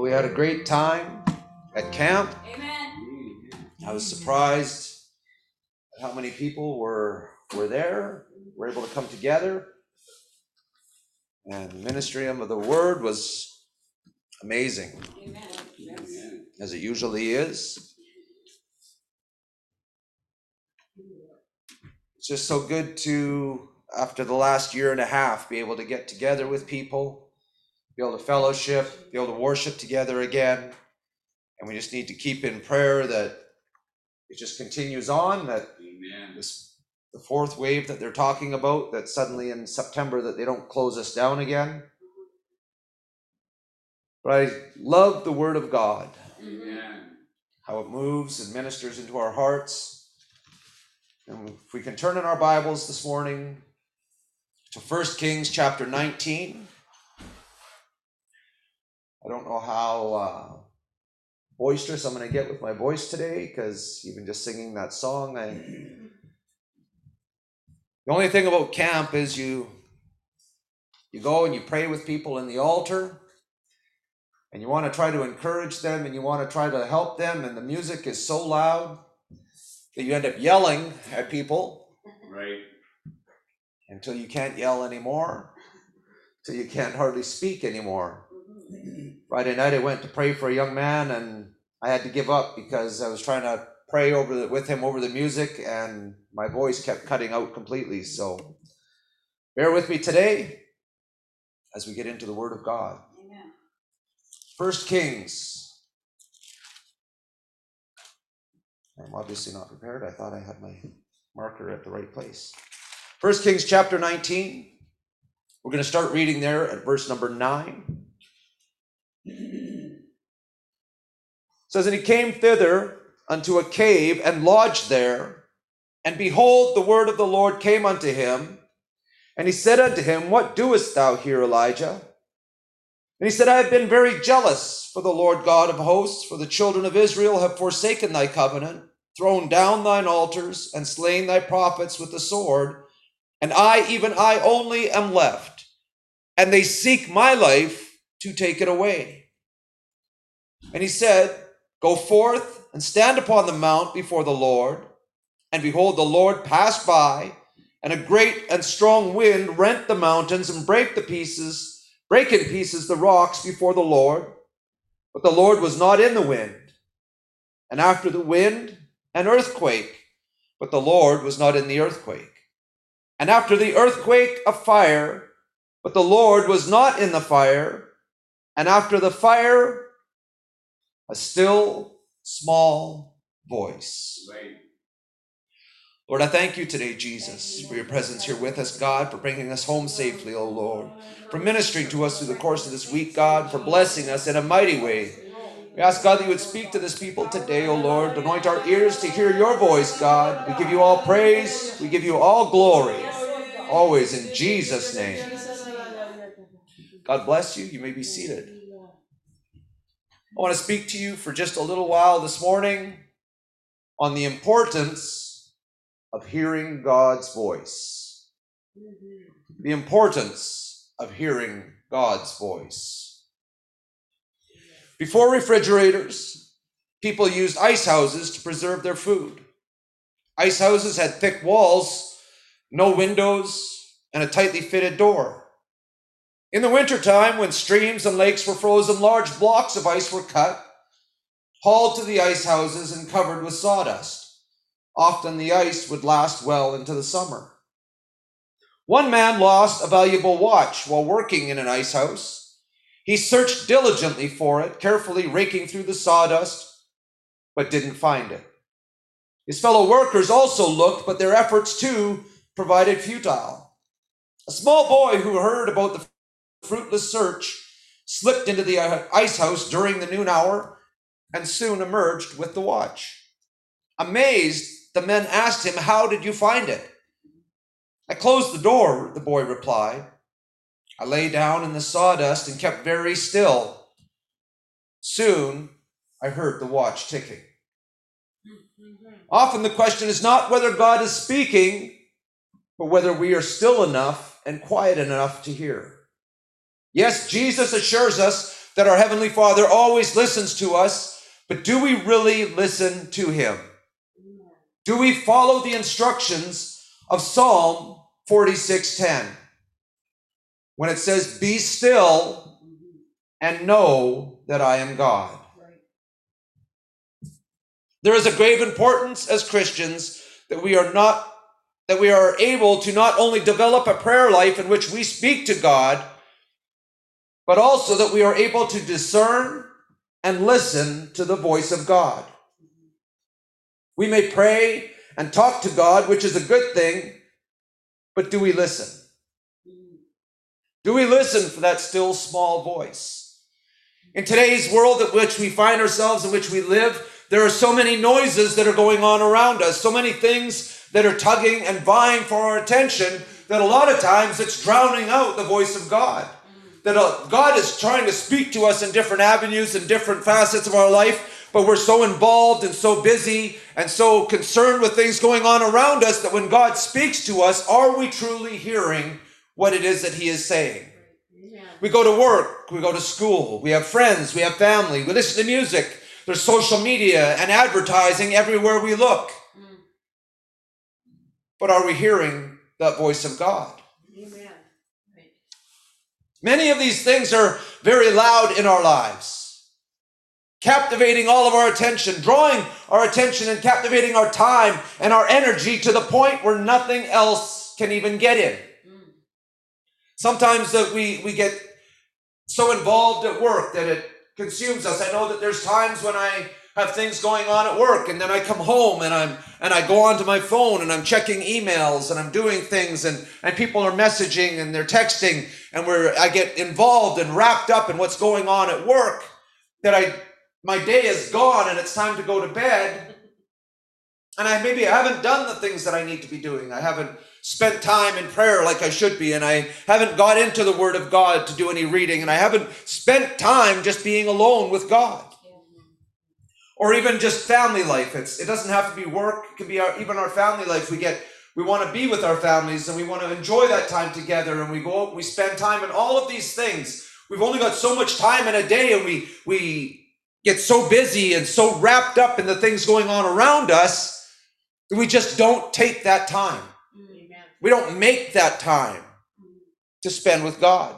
Well, we had a great time at camp. Amen. I was surprised at how many people were there, were able to come together. And the ministry of the word was amazing, Amen. as it usually is. It's just so good to, after the last year and a half, be able to get together with people, be able to fellowship, be able to worship together again. And we just need to keep in prayer that it just continues on, that the fourth wave that they're talking about, that suddenly in September that they don't close us down again. But I love the word of God. Amen. How it moves and ministers into our hearts. And if we can turn in our Bibles this morning to 1 Kings chapter 19. I don't know how boisterous I'm going to get with my voice today, because even just singing that song, the only thing about camp is you go and you pray with people in the altar, and you want to try to encourage them, and you want to try to help them, and the music is so loud that you end up yelling at people. Right. Until you can't yell anymore, till you can't hardly speak anymore. Friday night I went to pray for a young man, and I had to give up because I was trying to pray with him over the music, and my voice kept cutting out completely. So bear with me today as we get into the Word of God. Amen. 1 Kings. I'm obviously not prepared. I thought I had my marker at the right place. 1 Kings chapter 19. We're going to start reading there at verse number 9. It says, "And he came thither unto a cave and lodged there. And behold, the word of the Lord came unto him. And he said unto him, What doest thou here, Elijah? And he said, I have been very jealous for the Lord God of hosts, for the children of Israel have forsaken thy covenant, thrown down thine altars, and slain thy prophets with the sword. And I, even I only, am left. And they seek my life to take it away. And he said, Go forth and stand upon the mount before the Lord. And behold, the Lord passed by, and a great and strong wind rent the mountains and brake in pieces the rocks before the Lord. But the Lord was not in the wind. And after the wind, an earthquake. But the Lord was not in the earthquake. And after the earthquake, a fire. But the Lord was not in the fire. And after the fire, a still small voice. Right. Lord, I thank you today, Jesus, for your presence here with us, God, for bringing us home safely, oh Lord, for ministering to us through the course of this week, God, for blessing us in a mighty way. We ask, God, that you would speak to this people today, oh Lord, anoint our ears to hear your voice, God. We give you all praise, we give you all glory, always in Jesus' name. God bless you. You may be seated. I want to speak to you for just a little while this morning on the importance of hearing God's voice. The importance of hearing God's voice. Before refrigerators, people used ice houses to preserve their food. Ice houses had thick walls, no windows, and a tightly fitted door. In the wintertime, when streams and lakes were frozen, large blocks of ice were cut, hauled to the ice houses, and covered with sawdust. Often the ice would last well into the summer. One man lost a valuable watch while working in an ice house. He searched diligently for it, carefully raking through the sawdust, but didn't find it. His fellow workers also looked, but their efforts too proved futile. A small boy who heard about the fruitless search slipped into the ice house during the noon hour and soon emerged with the watch. Amazed, the men asked him, How did you find it? I closed the door, the boy replied. I lay down in the sawdust and kept very still. Soon, I heard the watch ticking. Often the question is not whether God is speaking, but whether we are still enough and quiet enough to hear. Yes, Jesus assures us, that our Heavenly Father always listens to us, but do we really listen to him? Do we follow the instructions of Psalm 46:10 when it says, "Be still and know that I am God"? There is a grave importance as Christians that we are able to not only develop a prayer life in which we speak to God, but also that we are able to discern and listen to the voice of God. We may pray and talk to God, which is a good thing, but do we listen? Do we listen for that still small voice? In today's world in which we find ourselves, in which we live, there are so many noises that are going on around us, so many things that are tugging and vying for our attention, that a lot of times it's drowning out the voice of God. That God is trying to speak to us in different avenues and different facets of our life, but we're so involved and so busy and so concerned with things going on around us that when God speaks to us, are we truly hearing what it is that he is saying? We go to work, we go to school, we have friends, we have family, we listen to music, there's social media and advertising everywhere we look. But are we hearing that voice of God? Amen. Many of these things are very loud in our lives, captivating all of our attention, drawing our attention and captivating our time and our energy to the point where nothing else can even get in. Sometimes that we get so involved at work that it consumes us. I know that there's times when I have things going on at work, and then I come home and I go onto my phone and I'm checking emails and I'm doing things, and people are messaging and they're texting, and I get involved and wrapped up in what's going on at work, that my day is gone and it's time to go to bed, and I haven't done the things that I need to be doing. I haven't spent time in prayer like I should be, and I haven't got into the Word of God to do any reading, and I haven't spent time just being alone with God. Or even just family life. It doesn't have to be work. It can be even our family life. We want to be with our families, and we want to enjoy that time together, and we go out and we spend time, and all of these things. We've only got so much time in a day, and we get so busy and so wrapped up in the things going on around us that we just don't take that time. Amen. We don't make that time to spend with God.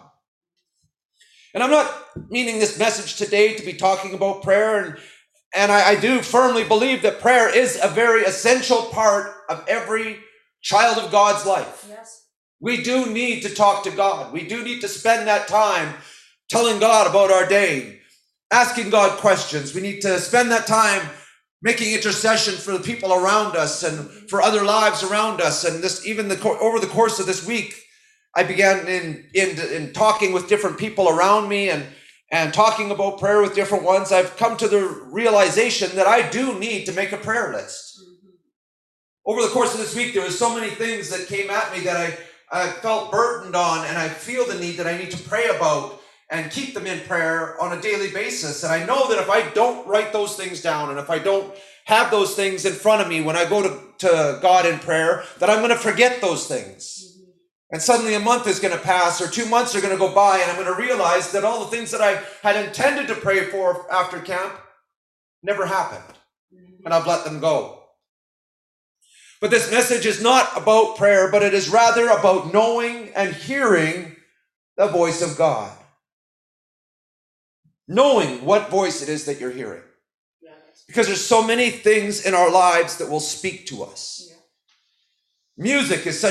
And I'm not meaning this message today to be talking about prayer, and I do firmly believe that prayer is a very essential part of every child of God's life. Yes. We do need to talk to God. We do need to spend that time telling God about our day, asking God questions. We need to spend that time making intercession for the people around us and for other lives around us. And over the course of this week, I began in talking with different people around me and talking about prayer with different ones. I've come to the realization that I do need to make a prayer list. Over the course of this week, there were so many things that came at me that I felt burdened on, and I feel the need that I need to pray about and keep them in prayer on a daily basis. And I know that if I don't write those things down, and if I don't have those things in front of me when I go to God in prayer, that I'm going to forget those things. And suddenly a month is going to pass, or 2 months are going to go by, and I'm going to realize that all the things that I had intended to pray for after camp never happened. And I've let them go. But this message is not about prayer, but it is rather about knowing and hearing the voice of God. Knowing what voice it is that you're hearing. Because there's so many things in our lives that will speak to us. Music is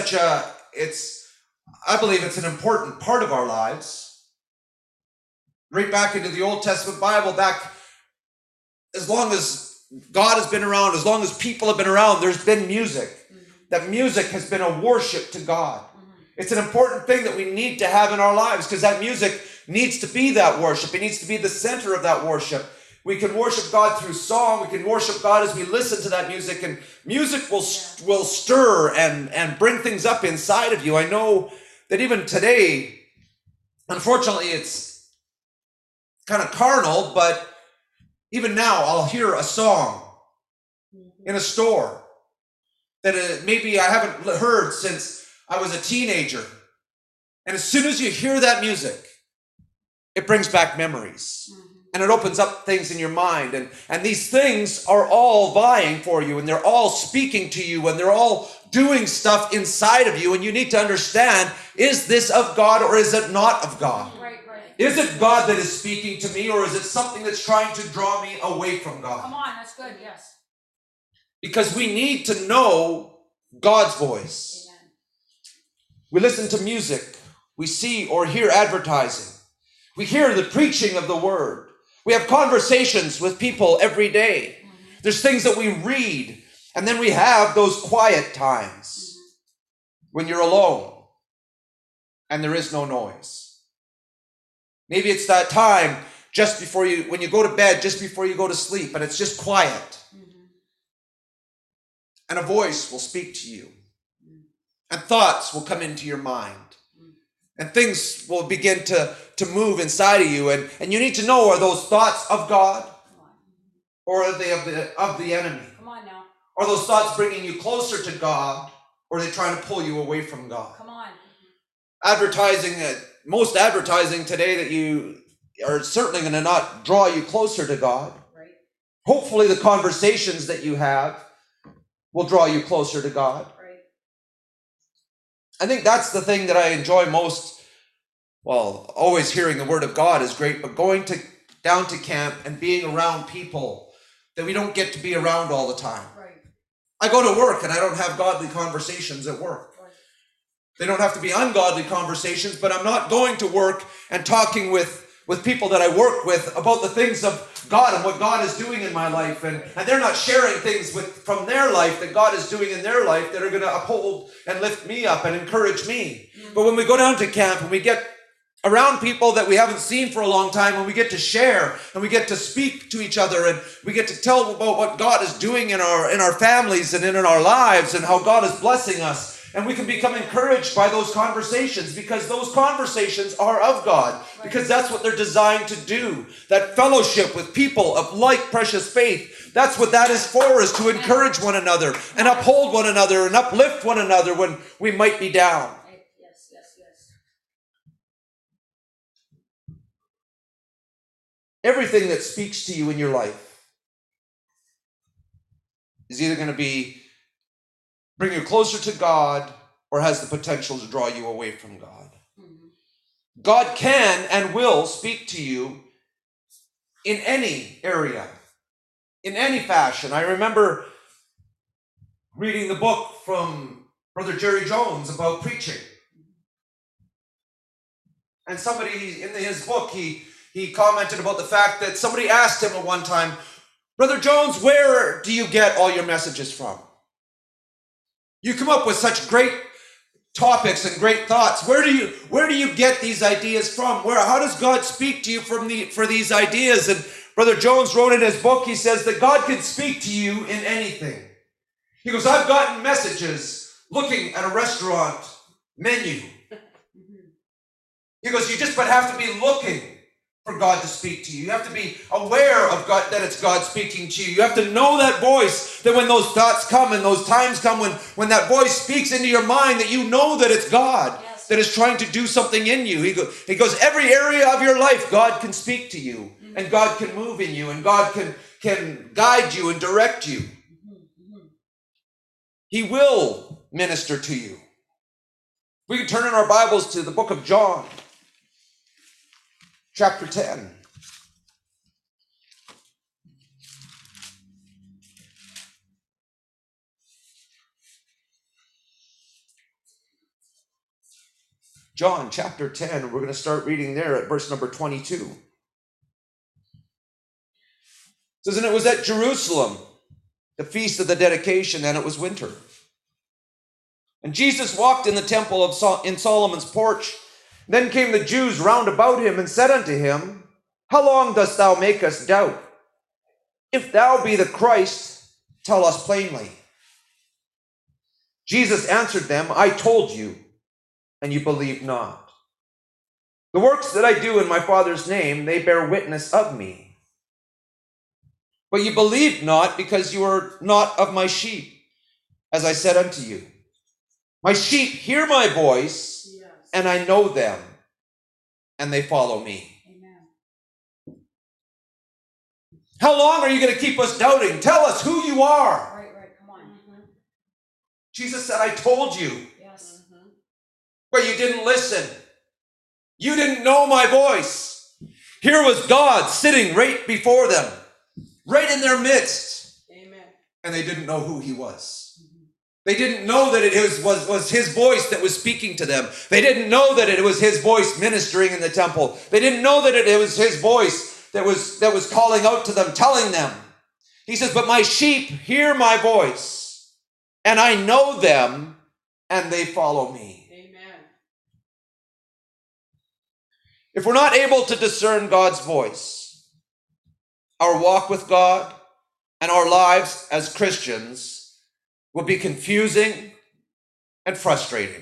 I believe it's an important part of our lives. Right back into the Old Testament Bible, as long as God has been around, as long as people have been around, there's been music. That music has been a worship to God. It's an important thing that we need to have in our lives, because that music needs to be that worship. It needs to be the center of that worship. We can worship God through song. We can worship God as we listen to that music, and music will stir and bring things up inside of you. I know that even today, unfortunately, it's kind of carnal, but even now I'll hear a song in a store that maybe I haven't heard since I was a teenager. And as soon as you hear that music, it brings back memories. And it opens up things in your mind. And these things are all vying for you, and they're all speaking to you, and they're all doing stuff inside of you. And you need to understand, is this of God or is it not of God? Right. Is it God that is speaking to me, or is it something that's trying to draw me away from God? Come on, that's good, yes. Because we need to know God's voice. Amen. We listen to music. We see or hear advertising. We hear the preaching of the word. We have conversations with people every day. There's things that we read. And then we have those quiet times when you're alone and there is no noise. Maybe it's that time just before when you go to bed, just before you go to sleep, and it's just quiet. And a voice will speak to you. And thoughts will come into your mind. And things will begin to move inside of you. And you need to know, are those thoughts of God? Or are they of the enemy? Come on now. Are those thoughts bringing you closer to God? Or are they trying to pull you away from God? Come on. Advertising, most advertising today that you are certainly going to not draw you closer to God. Right. Hopefully the conversations that you have will draw you closer to God. Right. I think that's the thing that I enjoy most. Well, always hearing the word of God is great, but going down to camp and being around people that we don't get to be around all the time. Right. I go to work and I don't have godly conversations at work. Right. They don't have to be ungodly conversations, but I'm not going to work and talking with people that I work with about the things of God and what God is doing in my life. And they're not sharing things from their life that God is doing in their life that are going to uphold and lift me up and encourage me. But when we go down to camp and we get around people that we haven't seen for a long time, and we get to share and we get to speak to each other and we get to tell about what God is doing in our families and in our lives and how God is blessing us. And we can become encouraged by those conversations, because those conversations are of God, because that's what they're designed to do. That fellowship with people of like precious faith, that's what that is for, is to encourage one another and uphold one another and uplift one another when we might be down. Yes. Everything that speaks to you in your life is either going to bring you closer to God or has the potential to draw you away from God. God can and will speak to you in any area, in any fashion. I remember reading the book from Brother Jerry Jones about preaching. And somebody in his book, he commented about the fact that somebody asked him at one time, "Brother Jones, where do you get all your messages from? You come up with such great topics and great thoughts. Where do you get these ideas from? How does God speak to you for these ideas?" And Brother Jones wrote in his book, he says that God can speak to you in anything. He goes, "I've gotten messages looking at a restaurant menu." He goes, "You just but have to be looking for God to speak to you. You have to be aware of God, that it's God speaking to you. You have to know that voice, that when those thoughts come and those times come when that voice speaks into your mind, that you know that it's God that is trying to do something in you." He goes, every area of your life, God can speak to you, and God can move in you, and God can guide you and direct you. He will minister to you. We can turn in our Bibles to the book of John, chapter 10. John chapter 10, we're going to start reading there at verse number 22. It says, "And it was at Jerusalem, the feast of the dedication, and it was winter. And Jesus walked in the temple in Solomon's porch. Then came the Jews round about him and said unto him, How long dost thou make us doubt? If thou be the Christ, tell us plainly. Jesus answered them, I told you, and you believe not. The works that I do in my Father's name, they bear witness of me. But you believe not, because you are not of my sheep, as I said unto you. My sheep hear my voice, and I know them, and they follow me. Amen. How long are you going to keep us doubting? Tell us who you are. Right, come on. Jesus said, I told you, Yes. but you didn't listen. You didn't know my voice. Here was God sitting right before them, right in their midst. Amen. And they didn't know who he was. They didn't know that it was his voice that was speaking to them. They didn't know that it was his voice ministering in the temple. They didn't know that it was his voice that was calling out to them, telling them. He says, but my sheep hear my voice, and I know them, and they follow me. Amen. If we're not able to discern God's voice, our walk with God and our lives as Christians will be confusing and frustrating.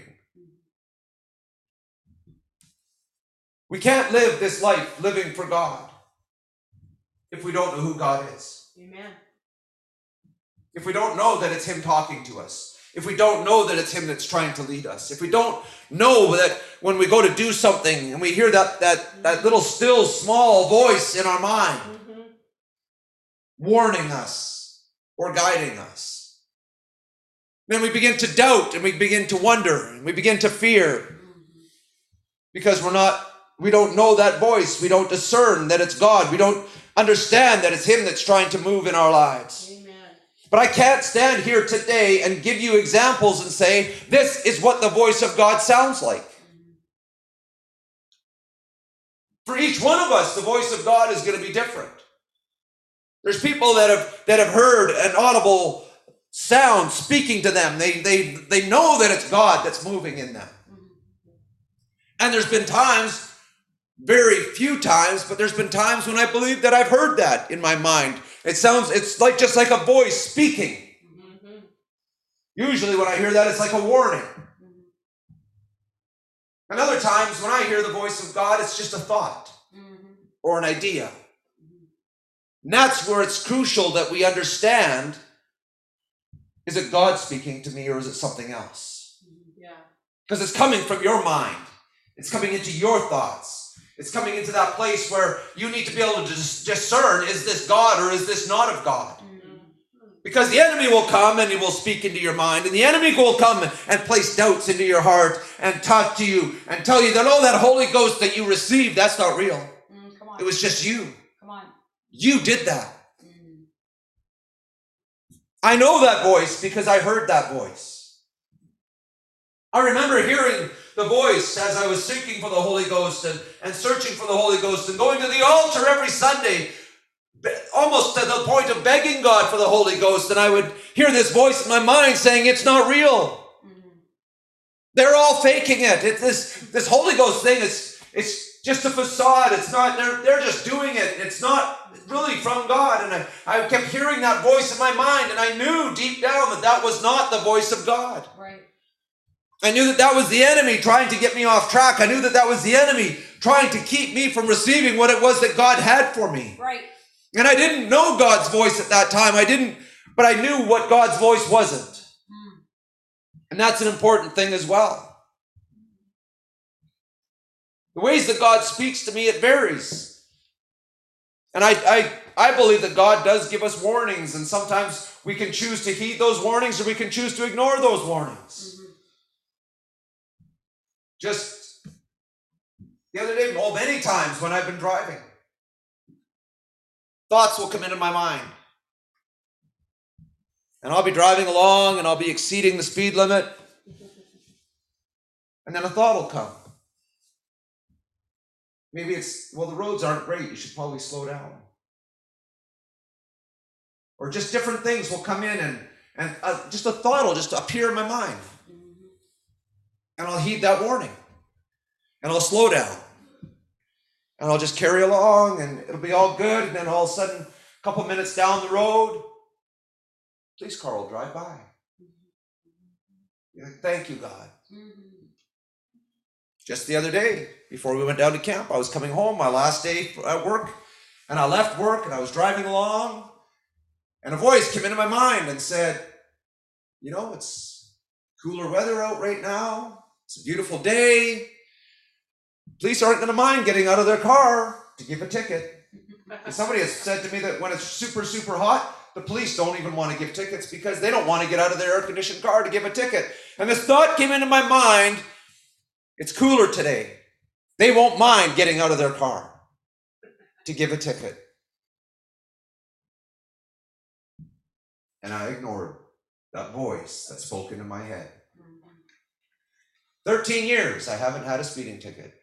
We can't live this life living for God if we don't know who God is. Amen. If we don't know that it's him talking to us. If we don't know that it's him that's trying to lead us. If we don't know that when we go to do something and we hear that little still small voice in our mind warning us or guiding us. Then we begin to doubt and we begin to wonder and we begin to fear because we don't know that voice. We don't discern that it's God. We don't understand that it's him that's trying to move in our lives. Amen. But I can't stand here today and give you examples and say, this is what the voice of God sounds like. For each one of us, the voice of God is going to be different. There's people that have heard an audible sound speaking to them. They know that it's God that's moving in them. And there's been times, very few times, but there's been times when I believe that I've heard that in my mind. It's like just like a voice speaking. Usually when I hear that, it's like a warning. And other times when I hear the voice of God, it's just a thought or an idea. And that's where it's crucial that we understand, is it God speaking to me or is it something else? Yeah. Because it's coming from your mind. It's coming into your thoughts. It's coming into that place where you need to be able to discern, is this God or is this not of God? Because the enemy will come and he will speak into your mind, and the enemy will come and place doubts into your heart and talk to you and tell you that, oh, that Holy Ghost that you received, that's not real. Come on. It was just you. Come on. You did that. I know that voice because I heard that voice. I remember hearing the voice as I was seeking for the Holy Ghost and searching for the Holy Ghost and going to the altar every Sunday, almost to the point of begging God for the Holy Ghost. And I would hear this voice in my mind saying, it's not real. They're all faking it. This Holy Ghost thing, it's just a facade. It's not, they're just doing it. It's not really from God. And I kept hearing that voice in my mind, and I knew deep down that was not the voice of God. Right. I knew that was the enemy trying to get me off track. I knew that was the enemy trying to keep me from receiving what it was that God had for me. Right. And I didn't know God's voice at that time. But I knew what God's voice wasn't. And that's an important thing as well. The ways that God speaks to me, it varies. And I believe that God does give us warnings, and sometimes we can choose to heed those warnings or we can choose to ignore those warnings. Just the other day, many times when I've been driving, thoughts will come into my mind. And I'll be driving along and I'll be exceeding the speed limit. And then a thought will come. Maybe it's, well, the roads aren't great. You should probably slow down. Or just different things will come in and just a thought will just appear in my mind. And I'll heed that warning. And I'll slow down. And I'll just carry along and it'll be all good. And then all of a sudden, a couple minutes down the road, police car will drive by. You're like, thank you, God. Just the other day, before we went down to camp, I was coming home, my last day at work, and I left work and I was driving along, and a voice came into my mind and said, you know, it's cooler weather out right now. It's a beautiful day. Police aren't going to mind getting out of their car to give a ticket. And somebody has said to me that when it's super, super hot, the police don't even want to give tickets because they don't want to get out of their air-conditioned car to give a ticket. And this thought came into my mind, it's cooler today. They won't mind getting out of their car to give a ticket. And I ignored that voice that spoke into my head. 13 years, I haven't had a speeding ticket.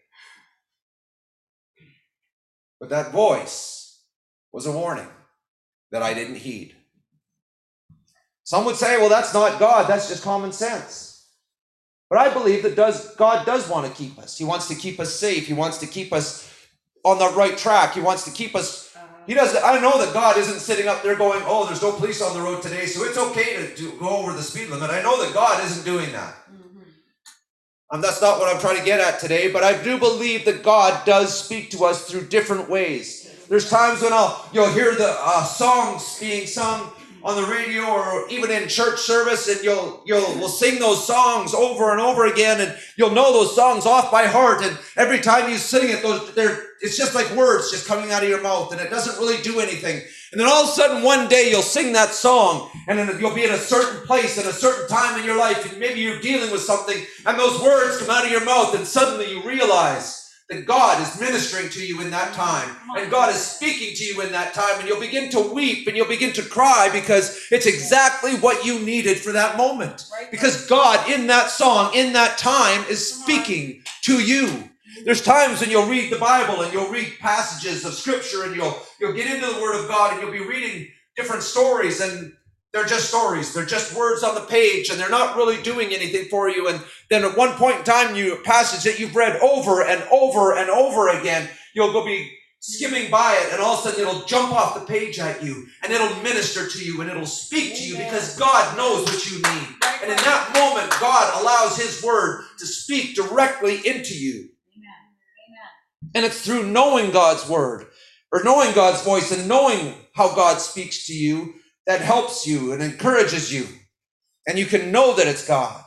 But that voice was a warning that I didn't heed. Some would say, well, that's not God, that's just common sense. But I believe that God does want to keep us. He wants to keep us safe. He wants to keep us on the right track. He wants to keep us. I know that God isn't sitting up there going, oh, there's no police on the road today, so it's okay to go over the speed limit. I know that God isn't doing that. That's not what I'm trying to get at today, but I do believe that God does speak to us through different ways. There's times when you'll hear the songs being sung on the radio or even in church service, and we'll sing those songs over and over again, and you'll know those songs off by heart, and every time you sing it, it's just like words just coming out of your mouth, and it doesn't really do anything. And then all of a sudden one day you'll sing that song, and then you'll be in a certain place at a certain time in your life, and maybe you're dealing with something, and those words come out of your mouth, and suddenly you realize that God is ministering to you in that time, and God is speaking to you in that time, and you'll begin to weep and you'll begin to cry because it's exactly what you needed for that moment. Because God in that song, in that time, is speaking to you. There's times when you'll read the Bible and you'll read passages of Scripture and you'll get into the Word of God and you'll be reading different stories, and they're just stories. They're just words on the page, and they're not really doing anything for you. And then at one point in time, a passage that you've read over and over and over again, you'll go be skimming by it, and all of a sudden it'll jump off the page at you, and it'll minister to you, and it'll speak to you because God knows what you need. And in that moment, God allows His Word to speak directly into you. And it's through knowing God's Word, or knowing God's voice, and knowing how God speaks to you that helps you and encourages you. And you can know that it's God.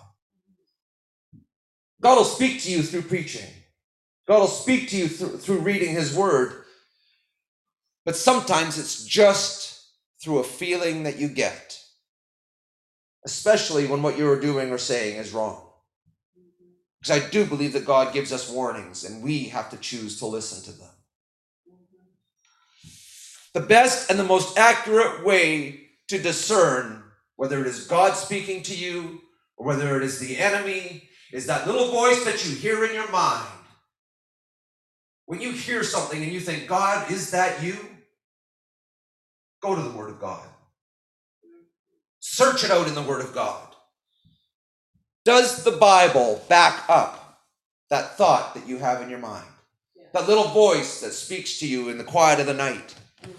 God will speak to you through preaching. God will speak to you through reading His Word. But sometimes it's just through a feeling that you get, especially when what you're doing or saying is wrong. Because I do believe that God gives us warnings, and we have to choose to listen to them. The best and the most accurate way to discern whether it is God speaking to you or whether it is the enemy is that little voice that you hear in your mind. When you hear something and you think, God, is that you? Go to the Word of God. Search it out in the Word of God. Does the Bible back up that thought that you have in your mind? That little voice that speaks to you in the quiet of the night?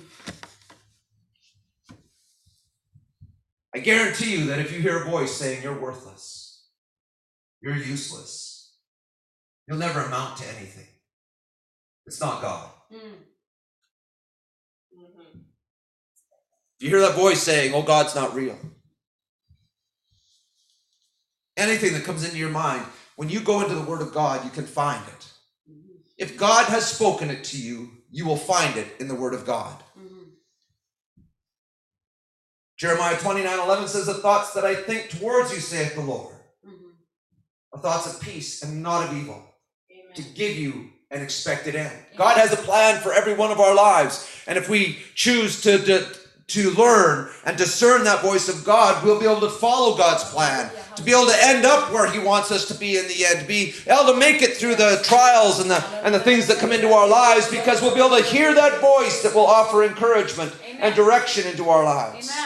I guarantee you that if you hear a voice saying you're worthless, you're useless, you'll never amount to anything, it's not God. If you hear that voice saying, oh, God's not real, anything that comes into your mind, when you go into the Word of God, you can find it. If God has spoken it to you, you will find it in the Word of God. Jeremiah 29:11 says, the thoughts that I think towards you, saith the Lord, are thoughts of peace and not of evil, to give you an expected end. God has a plan for every one of our lives. And if we choose to learn and discern that voice of God, we'll be able to follow God's plan, to be able to end up where He wants us to be in the end, to be able to make it through the trials and the things that come into our lives, because we'll be able to hear that voice that will offer encouragement and direction into our lives. Amen.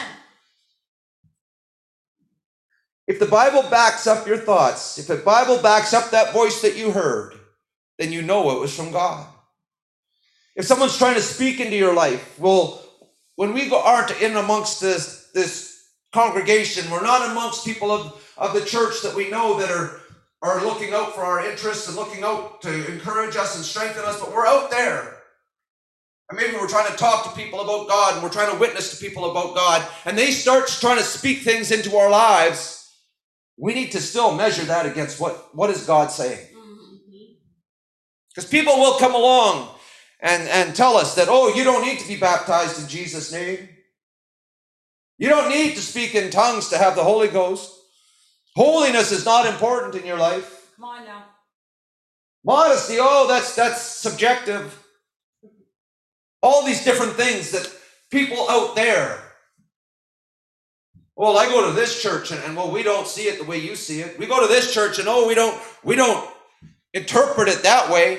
If the Bible backs up your thoughts, if the Bible backs up that voice that you heard, then you know it was from God. If someone's trying to speak into your life, well, when we aren't in amongst this congregation, we're not amongst people of the church that we know that are looking out for our interests and looking out to encourage us and strengthen us, but we're out there. And maybe we're trying to talk to people about God, and we're trying to witness to people about God, and they start trying to speak things into our lives. We need to still measure that against what is God saying. Because people will come along and tell us that, oh, you don't need to be baptized in Jesus' name. You don't need to speak in tongues to have the Holy Ghost. Holiness is not important in your life. Come on now. Modesty, oh, that's subjective. All these different things that people out there, well, I go to this church and well, we don't see it the way you see it. We go to this church and oh, we don't interpret it that way.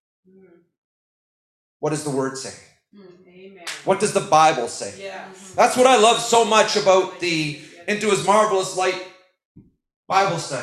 What does the word say? Amen. What does the Bible say? Yes. That's what I love so much about the Into His Marvelous Light Bible study.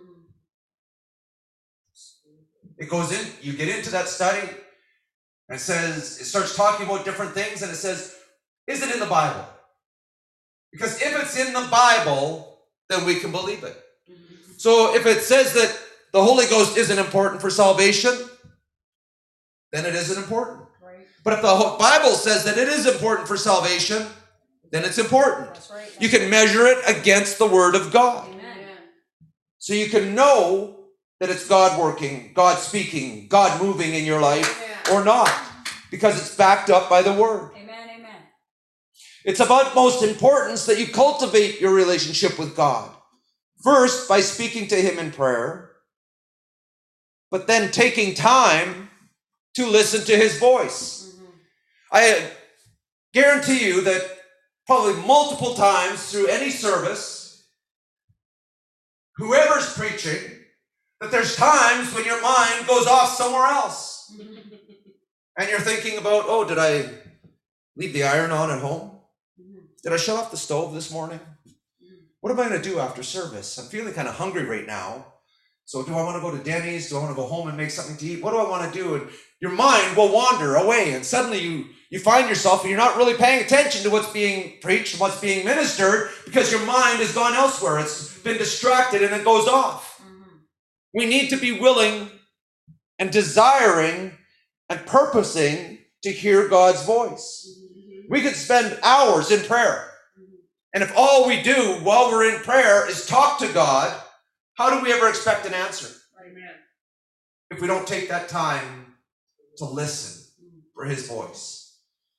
It goes in, you get into that study, and it starts talking about different things, and it says, is it in the Bible? Because if it's in the Bible, then we can believe it. So if it says that the Holy Ghost isn't important for salvation, then it isn't important. Right. But if the Bible says that it is important for salvation, then it's important. That's right. You can measure it against the Word of God. Amen. So you can know that it's God working, God speaking, God moving in your life or not, because it's backed up by the Word. Amen. Amen. It's of utmost importance that you cultivate your relationship with God. First, by speaking to Him in prayer, but then taking time to listen to His voice. I guarantee you that probably multiple times through any service, whoever's preaching, that there's times when your mind goes off somewhere else. And you're thinking about, oh, did I leave the iron on at home? Did I shut off the stove this morning? What am I going to do after service? I'm feeling kind of hungry right now. So do I want to go to Denny's? Do I want to go home and make something to eat? What do I want to do? And your mind will wander away. And suddenly you find yourself and you're not really paying attention to what's being preached and what's being ministered because your mind has gone elsewhere. It's been distracted and it goes off. We need to be willing and desiring and purposing to hear God's voice. We could spend hours in prayer. And if all we do while we're in prayer is talk to God, how do we ever expect an answer? Amen. If we don't take that time to listen for His voice.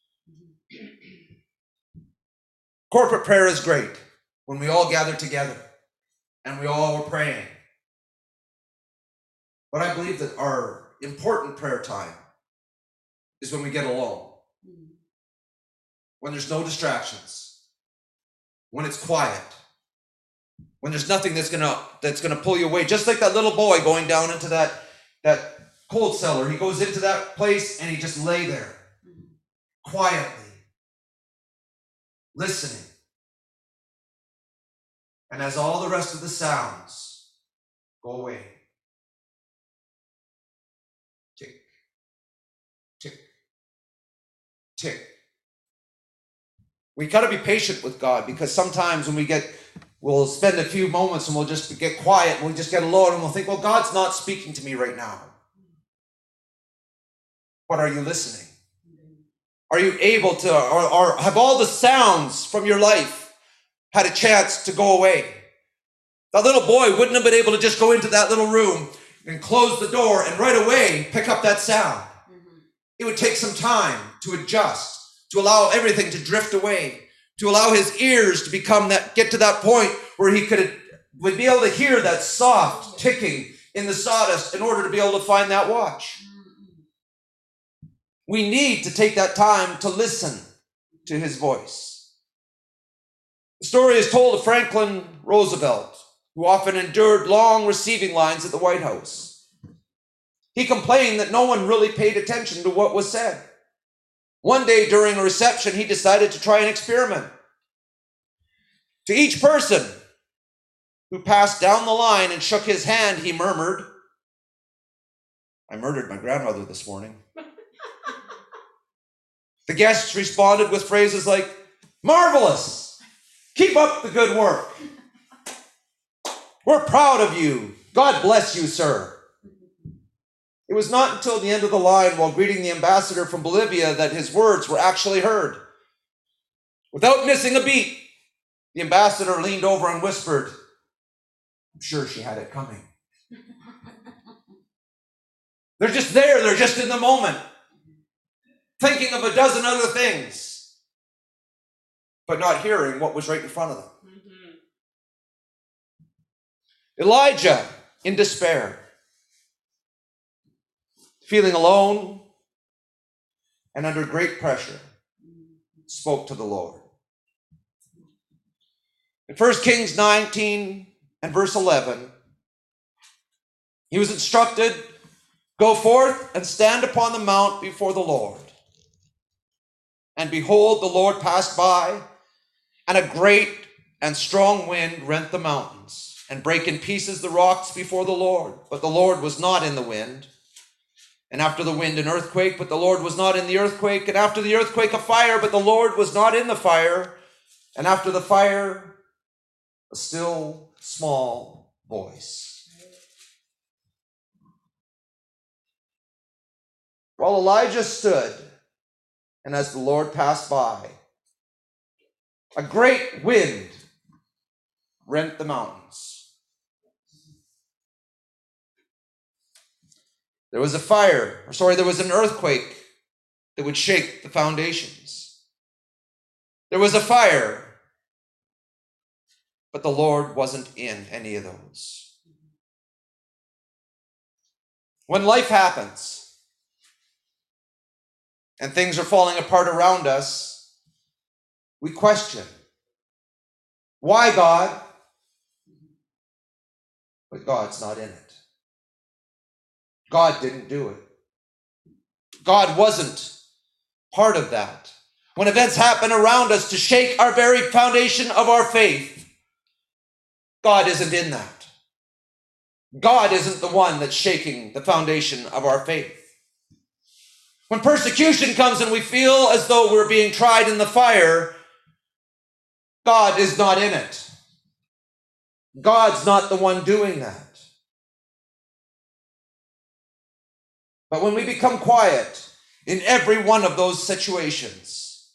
Corporate prayer is great when we all gather together and we all are praying. But I believe that our important prayer time is when we get alone. When there's no distractions. When it's quiet. When there's nothing that's gonna pull you away. Just like that little boy going down into that cold cellar. He goes into that place and he just lay there. Quietly. Listening. And as all the rest of the sounds go away. Tick. Tick. Tick. We got to be patient with God because sometimes when we'll spend a few moments and we'll just get quiet and we'll just get alone and we'll think, well, God's not speaking to me right now. But are you listening? Are you able to, or have all the sounds from your life had a chance to go away? That little boy wouldn't have been able to just go into that little room and close the door and right away pick up that sound. It would take some time to adjust, to allow everything to drift away, to allow his ears to get to that point where he would be able to hear that soft ticking in the sawdust in order to be able to find that watch. We need to take that time to listen to his voice. The story is told of Franklin Roosevelt, who often endured long receiving lines at the White House. He complained that no one really paid attention to what was said. One day during a reception, he decided to try an experiment. To each person who passed down the line and shook his hand, he murmured, "I murdered my grandmother this morning." The guests responded with phrases like, "Marvelous! Keep up the good work. We're proud of you. God bless you, sir." It was not until the end of the line while greeting the ambassador from Bolivia that his words were actually heard. Without missing a beat, the ambassador leaned over and whispered, "I'm sure she had it coming." They're just there. They're just in the moment. thinking of a dozen other things, but not hearing what was right in front of them. Elijah, in despair, feeling alone and under great pressure, spoke to the Lord. In 1 Kings 19 and verse 11, he was instructed, "Go forth and stand upon the mount before the Lord." And behold, the Lord passed by, and a great and strong wind rent the mountains, and brake in pieces the rocks before the Lord. But the Lord was not in the wind. And after the wind, an earthquake, but the Lord was not in the earthquake. And after the earthquake, a fire, but the Lord was not in the fire. And after the fire, a still small voice. While Elijah stood, and as the Lord passed by, a great wind rent the mountains. There was an earthquake that would shake the foundations. There was a fire, but the Lord wasn't in any of those. When life happens and things are falling apart around us, we question, why, God? But God's not in it. God didn't do it. God wasn't part of that. When events happen around us to shake our very foundation of our faith, God isn't in that. God isn't the one that's shaking the foundation of our faith. When persecution comes and we feel as though we're being tried in the fire, God is not in it. God's not the one doing that. But when we become quiet in every one of those situations,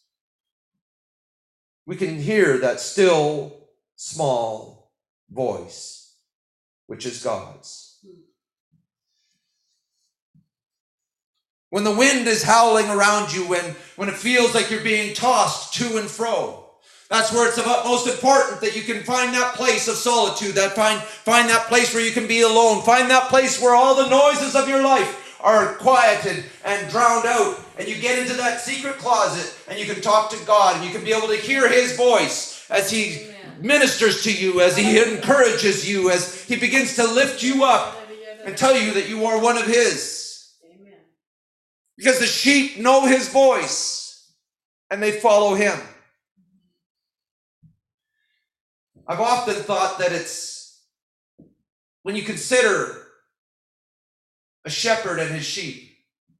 we can hear that still small voice, which is God's. When the wind is howling around you, when it feels like you're being tossed to and fro, that's where it's of utmost important that you can find that place of solitude, that find that place where you can be alone, find that place where all the noises of your life are quieted and drowned out, and you get into that secret closet and you can talk to God and you can be able to hear his voice as he ministers to you, as he encourages you, as he begins to lift you up and tell you that you are one of his. Because the sheep know his voice and they follow him. I've often thought that it's when you consider a shepherd and his sheep.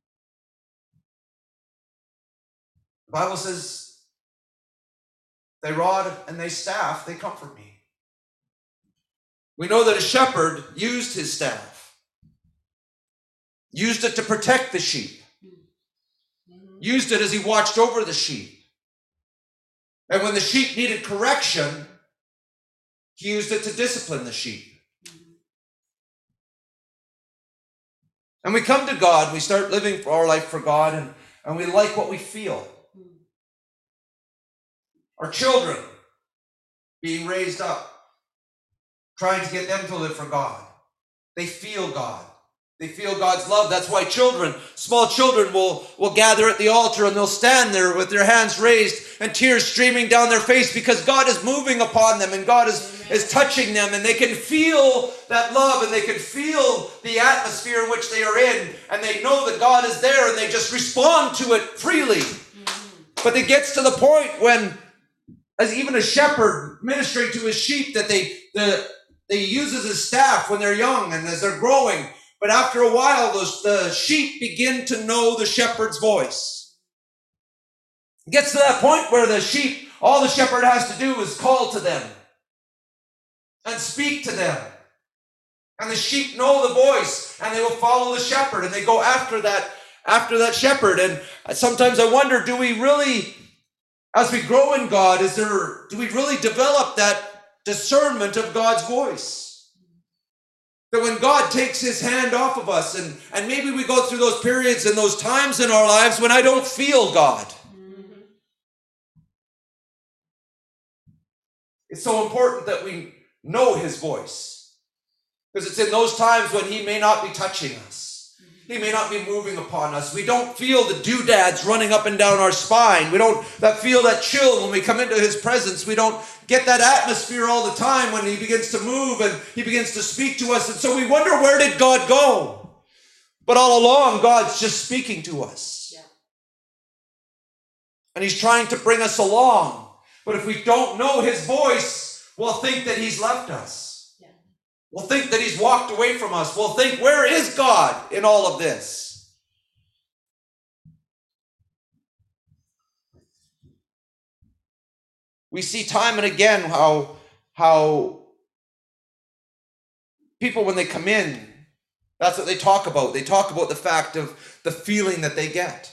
The Bible says, "Thy rod and thy staff, they comfort me." We know that a shepherd used his staff, used it to protect the sheep, used it as he watched over the sheep. And when the sheep needed correction, he used it to discipline the sheep. And we come to God, we start living our life for God, and we like what we feel. Our children being raised up, trying to get them to live for God. They feel God. They feel God's love. That's why small children will gather at the altar and they'll stand there with their hands raised and tears streaming down their face because God is moving upon them and God is touching them, and they can feel that love and they can feel the atmosphere in which they are in, and they know that God is there and they just respond to it freely. But it gets to the point when, as even a shepherd ministering to his sheep, that they uses his staff when they're young and as they're growing. But after a while, the sheep begin to know the shepherd's voice. It gets to that point where all the shepherd has to do is call to them and speak to them. And the sheep know the voice and they will follow the shepherd and they go after that shepherd. And sometimes I wonder, do we really, as we grow in God, do we really develop that discernment of God's voice? That when God takes his hand off of us, and maybe we go through those periods and those times in our lives when I don't feel God. It's so important that we know his voice. Because it's in those times when he may not be touching us. He may not be moving upon us. We don't feel the doodads running up and down our spine. We don't feel that chill when we come into his presence. We don't get that atmosphere all the time when he begins to move and he begins to speak to us. And so we wonder, where did God go? But all along, God's just speaking to us. Yeah. And he's trying to bring us along. But if we don't know his voice, we'll think that he's left us. Yeah. We'll think that he's walked away from us. We'll think, where is God in all of this? We see time and again how people, when they come in, that's what they talk about. They talk about the fact of the feeling that they get.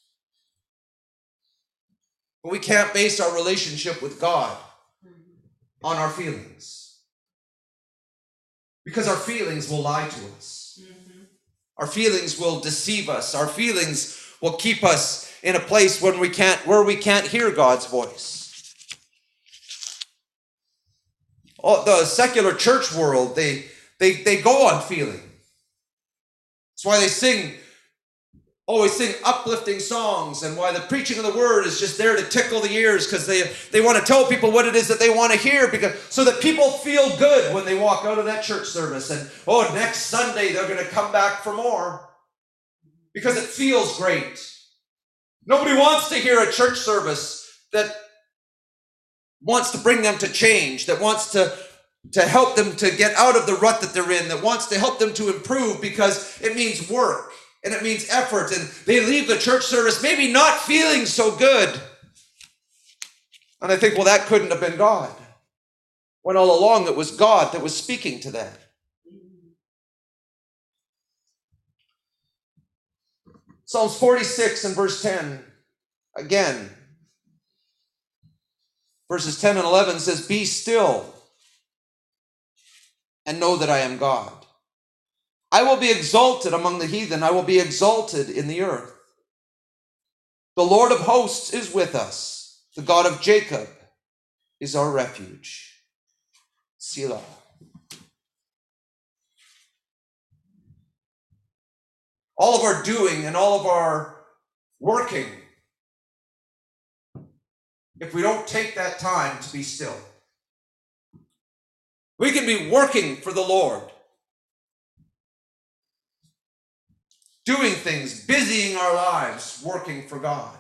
But we can't base our relationship with God on our feelings. Because our feelings will lie to us. Our feelings will deceive us. Our feelings will keep us in a place where we can't hear God's voice. Oh, the secular church world, they go on feeling. That's why they always sing uplifting songs, and why the preaching of the word is just there to tickle the ears, because they want to tell people what it is that they want to hear, so that people feel good when they walk out of that church service. And next Sunday they're going to come back for more, because it feels great. Nobody wants to hear a church service that wants to bring them to change, that wants to help them to get out of the rut that they're in, that wants to help them to improve, because it means work. And it means effort, and they leave the church service maybe not feeling so good. And I think, well, that couldn't have been God. When all along it was God that was speaking to them. Psalms 46 and verse 10, again, verses 10 and 11 says, "Be still and know that I am God. I will be exalted among the heathen. I will be exalted in the earth. The Lord of hosts is with us. The God of Jacob is our refuge." Selah. All of our doing and all of our working, if we don't take that time to be still, we can be working for the Lord, doing things, busying our lives, working for God,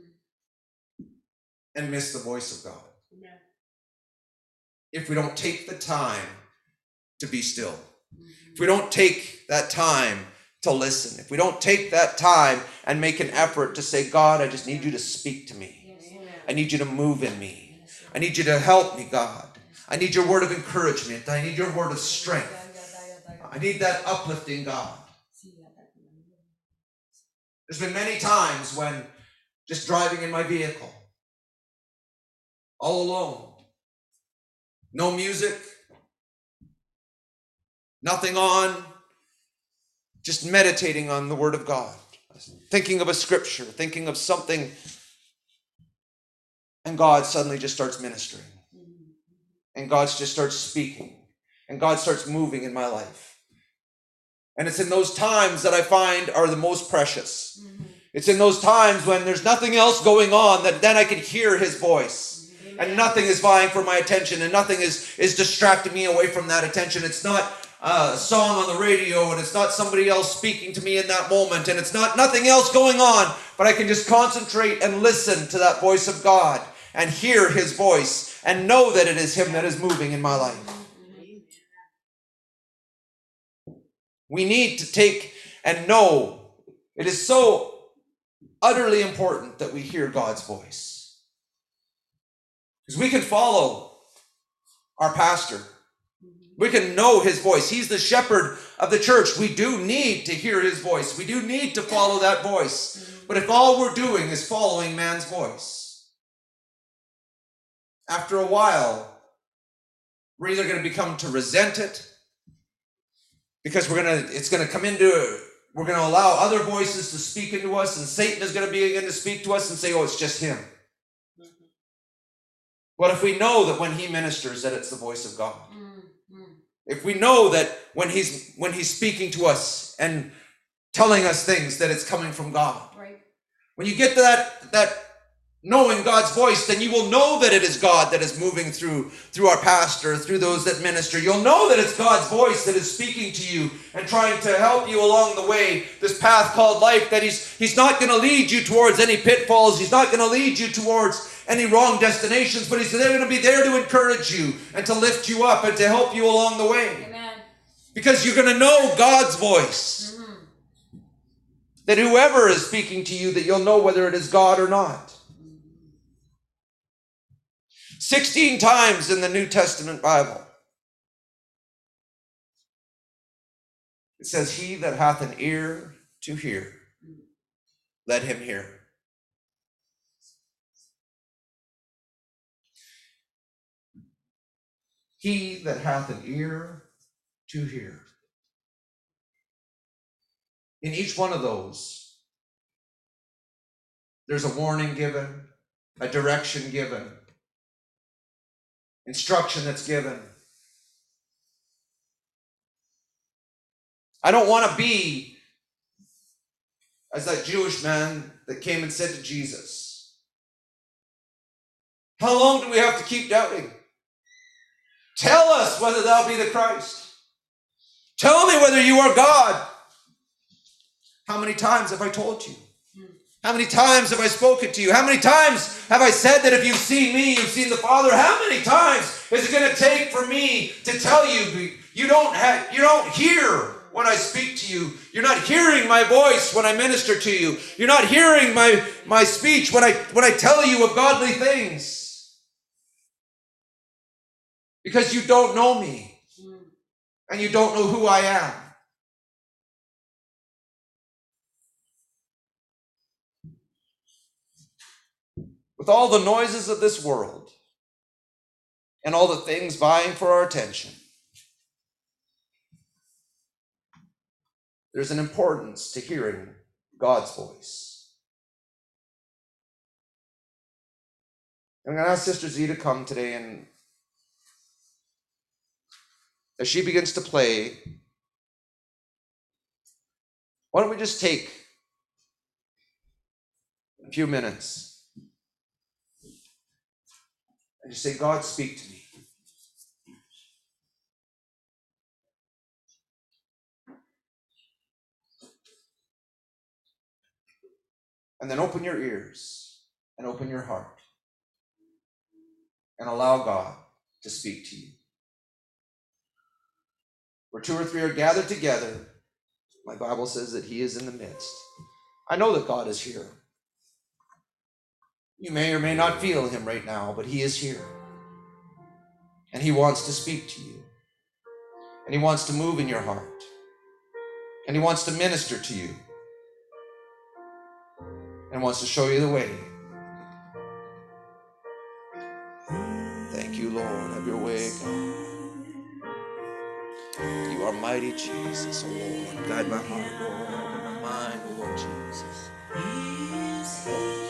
and miss the voice of God. Amen. If we don't take the time to be still, if we don't take that time to listen, if we don't take that time and make an effort to say, God, I just need you to speak to me. I need you to move in me. I need you to help me, God. I need your word of encouragement. I need your word of strength. I need that uplifting, God. There's been many times when just driving in my vehicle, all alone, no music, nothing on, just meditating on the word of God, thinking of a scripture, thinking of something, and God suddenly just starts ministering. And God just starts speaking. And God starts moving in my life. And it's in those times that I find are the most precious. It's in those times when there's nothing else going on that then I can hear his voice. And nothing is vying for my attention, and nothing is distracting me away from that attention. It's not a song on the radio, and it's not somebody else speaking to me in that moment, and it's not nothing else going on, but I can just concentrate and listen to that voice of God and hear his voice and know that it is him that is moving in my life. We need to take and know it is so utterly important that we hear God's voice. Because we can follow our pastor. We can know his voice. He's the shepherd of the church. We do need to hear his voice. We do need to follow that voice. But if all we're doing is following man's voice, after a while, we're either going to become to resent it, Because we're going to allow other voices to speak into us, and Satan is going to begin to speak to us and say, oh, it's just him. What if we know that when he ministers that it's the voice of God? If we know that when he's speaking to us and telling us things that it's coming from God. Right. When you get to that knowing God's voice, then you will know that it is God that is moving through our pastor, through those that minister. You'll know that it's God's voice that is speaking to you and trying to help you along the way, this path called life, that he's not going to lead you towards any pitfalls. He's not going to lead you towards any wrong destinations, but he's going to be there to encourage you and to lift you up and to help you along the way. Amen. Because you're going to know God's voice. That whoever is speaking to you, that you'll know whether it is God or not. 16 times in the New Testament Bible, it says, he that hath an ear to hear, let him hear. He that hath an ear to hear. In each one of those, there's a warning given, a direction given, instruction that's given. I don't want to be as that Jewish man that came and said to Jesus, how long do we have to keep doubting? Tell us whether thou be the Christ. Tell me whether you are God. How many times have I told you? How many times have I spoken to you? How many times have I said that if you've seen me, you've seen the Father? How many times is it going to take for me to tell you? You don't hear when I speak to you. You're not hearing my voice when I minister to you. You're not hearing my speech when I tell you of godly things. Because you don't know me. And you don't know who I am. With all the noises of this world and all the things vying for our attention, there's an importance to hearing God's voice. I'm going to ask Sister Z to come today, and as she begins to play, why don't we just take a few minutes and just say, God, speak to me. And then open your ears and open your heart and allow God to speak to you. Where two or three are gathered together, my Bible says that he is in the midst. I know that God is here. You may or may not feel him right now, but he is here. And he wants to speak to you. And he wants to move in your heart. And he wants to minister to you. And wants to show you the way. Thank you, Lord. Have your way, God. You are mighty, Jesus, oh Lord. Guide my heart, Lord. Open my mind, oh Lord Jesus.